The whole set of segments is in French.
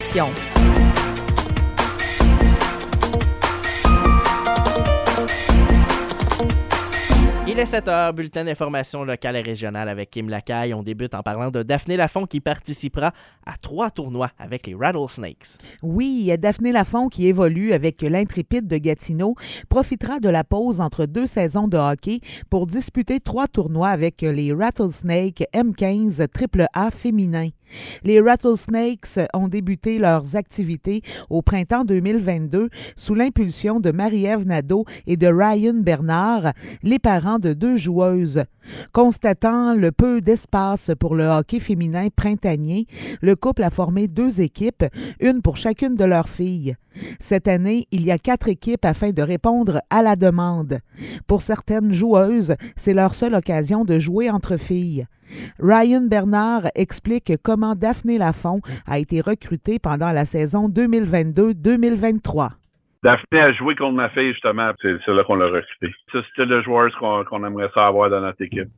l'émission. Il est 7h, bulletin d'information locale et régionale avec Kim Lacaille. On débute en parlant de Daphné Lafont qui participera à 3 tournois avec les Rattlesnakes. Oui, Daphné Lafont qui évolue avec l'Intrépide de Gatineau profitera de la pause entre 2 saisons de hockey pour disputer 3 tournois avec les Rattlesnakes M15 AAA féminins. Les Rattlesnakes ont débuté leurs activités au printemps 2022 sous l'impulsion de Marie-Ève Nadeau et de Ryan Bernard, les parents de 2 joueuses. Constatant le peu d'espace pour le hockey féminin printanier, le couple a formé 2 équipes, une pour chacune de leurs filles. Cette année, il y a 4 équipes afin de répondre à la demande. Pour certaines joueuses, c'est leur seule occasion de jouer entre filles. Ryan Bernard explique comment Daphné Lafont a été recrutée pendant la saison 2022-2023. Daphné a joué contre ma fille, justement. C'est là qu'on l'a recrutée. C'est le style de joueur qu'on aimerait ça avoir dans notre équipe.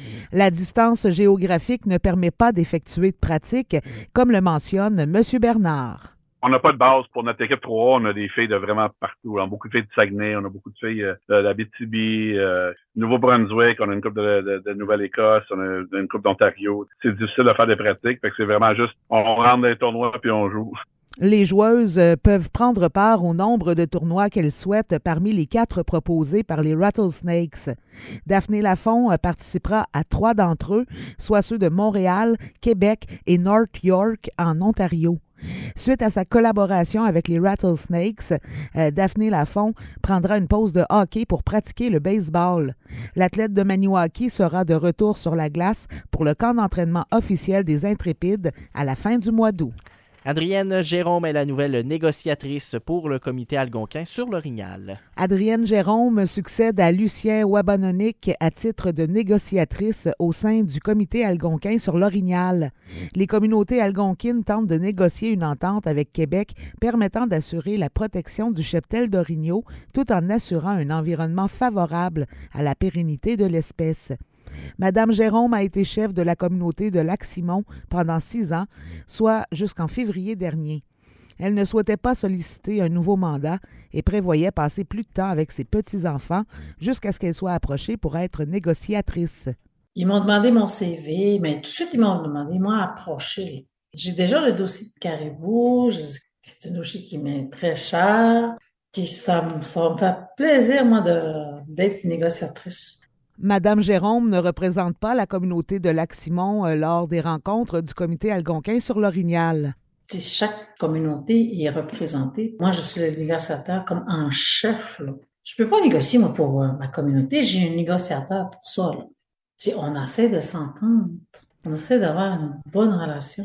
La distance géographique ne permet pas d'effectuer de pratique, comme le mentionne M. Bernard. On n'a pas de base pour notre équipe 3. On a des filles de vraiment partout. On a beaucoup de filles de Saguenay, on a beaucoup de filles de l'Abitibi, Nouveau-Brunswick, on a une couple de Nouvelle-Écosse, on a une couple d'Ontario. C'est difficile de faire des pratiques, fait que c'est vraiment juste, on rentre dans les tournois puis on joue. Les joueuses peuvent prendre part au nombre de tournois qu'elles souhaitent parmi les 4 proposés par les Rattlesnakes. Daphné Lafont participera à 3 d'entre eux, soit ceux de Montréal, Québec et North York en Ontario. Suite à sa collaboration avec les Rattlesnakes, Daphné Lafont prendra une pause de hockey pour pratiquer le baseball. L'athlète de Maniwaki sera de retour sur la glace pour le camp d'entraînement officiel des Intrépides à la fin du mois d'août. Adrienne Jérôme est la nouvelle négociatrice pour le comité algonquin sur l'Orignal. Adrienne Jérôme succède à Lucien Wabanonic à titre de négociatrice au sein du comité algonquin sur l'Orignal. Les communautés algonquines tentent de négocier une entente avec Québec permettant d'assurer la protection du cheptel d'orignaux tout en assurant un environnement favorable à la pérennité de l'espèce. Madame Jérôme a été chef de la communauté de Lac-Simon pendant 6 ans, soit jusqu'en février dernier. Elle ne souhaitait pas solliciter un nouveau mandat et prévoyait passer plus de temps avec ses petits-enfants jusqu'à ce qu'elle soit approchée pour être négociatrice. Ils m'ont demandé mon CV, mais tout de suite, ils m'ont demandé, moi, approcher. J'ai déjà le dossier de Caribou, c'est un dossier qui m'est très cher, puis ça va me faire plaisir, moi, d'être négociatrice. Madame Jérôme ne représente pas la communauté de Lac-Simon lors des rencontres du comité algonquin sur l'Orignal. Chaque communauté est représentée. Moi, je suis le négociateur comme en chef. Là. Je peux pas négocier, moi, pour ma communauté. J'ai un négociateur pour ça. Là. On essaie de s'entendre. On essaie d'avoir une bonne relation.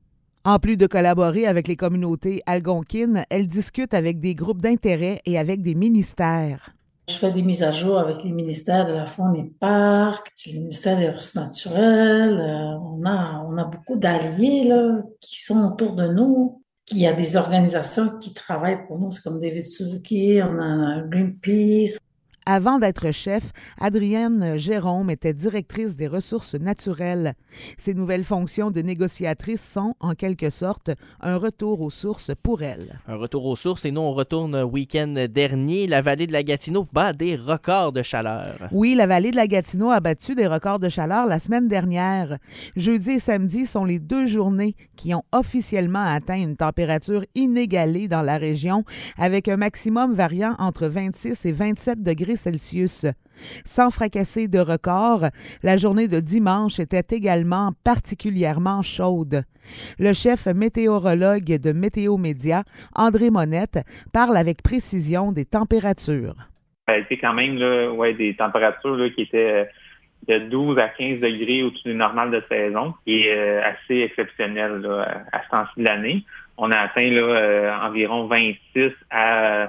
En plus de collaborer avec les communautés algonquines, elle discute avec des groupes d'intérêt et avec des ministères. Je fais des mises à jour avec les ministères de la Faune et Parcs, le ministère des Ressources naturelles. On a beaucoup d'alliés là, qui sont autour de nous. Il y a des organisations qui travaillent pour nous. C'est comme David Suzuki, on a Greenpeace. Avant d'être chef, Adrienne Jérôme était directrice des ressources naturelles. Ses nouvelles fonctions de négociatrice sont, en quelque sorte, un retour aux sources pour elle. Un retour aux sources et nous, on retourne week-end dernier. La vallée de la Gatineau bat des records de chaleur. Oui, la vallée de la Gatineau a battu des records de chaleur la semaine dernière. Jeudi et samedi sont les 2 journées qui ont officiellement atteint une température inégalée dans la région, avec un maximum variant entre 26 et 27 degrés Celsius. Sans fracasser de record, la journée de dimanche était également particulièrement chaude. Le chef météorologue de Météo Média, André Monette, parle avec précision des températures. Ça a été quand même des températures qui étaient de 12 à 15 degrés au-dessus du normal de saison, qui est assez exceptionnel à ce temps-ci de l'année. On a atteint environ 26 à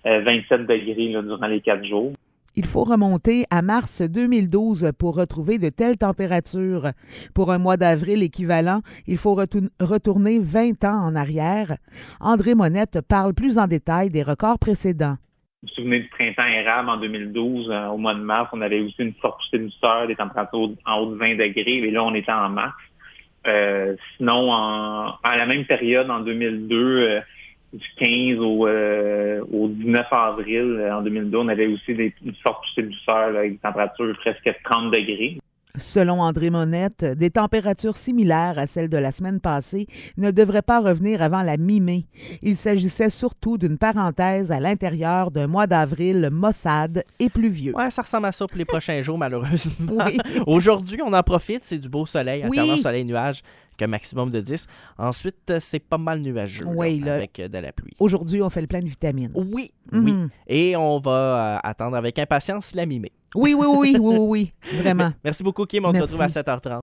27 degrés durant les 4 jours. Il faut remonter à mars 2012 pour retrouver de telles températures. Pour un mois d'avril équivalent, il faut retourner 20 ans en arrière. André Monette parle plus en détail des records précédents. Vous vous souvenez du printemps érable en 2012, au mois de mars, on avait aussi une forte poussée de douceur, des températures en haut de 20 degrés, et là, on était en mars. Sinon, à la même période, en 2002, du 15 au 19 avril en 2002, on avait aussi une forte poussée de douceur là, avec des températures presque 30 degrés. Selon André Monette, des températures similaires à celles de la semaine passée ne devraient pas revenir avant la mi-mai. Il s'agissait surtout d'une parenthèse à l'intérieur d'un mois d'avril maussade et pluvieux. Ouais, ça ressemble à ça pour les prochains jours, malheureusement. Oui. Aujourd'hui, on en profite, c'est du beau soleil, Oui. alternant soleil-nuage, qu'un maximum de 10. Ensuite, c'est pas mal nuageux Oui, là, avec de la pluie. Aujourd'hui, on fait le plein de vitamines. Oui, Mhm. oui. Et on va attendre avec impatience la mi-mai. Oui, vraiment. Merci beaucoup, Kim. On te Merci. retrouve à 7h30.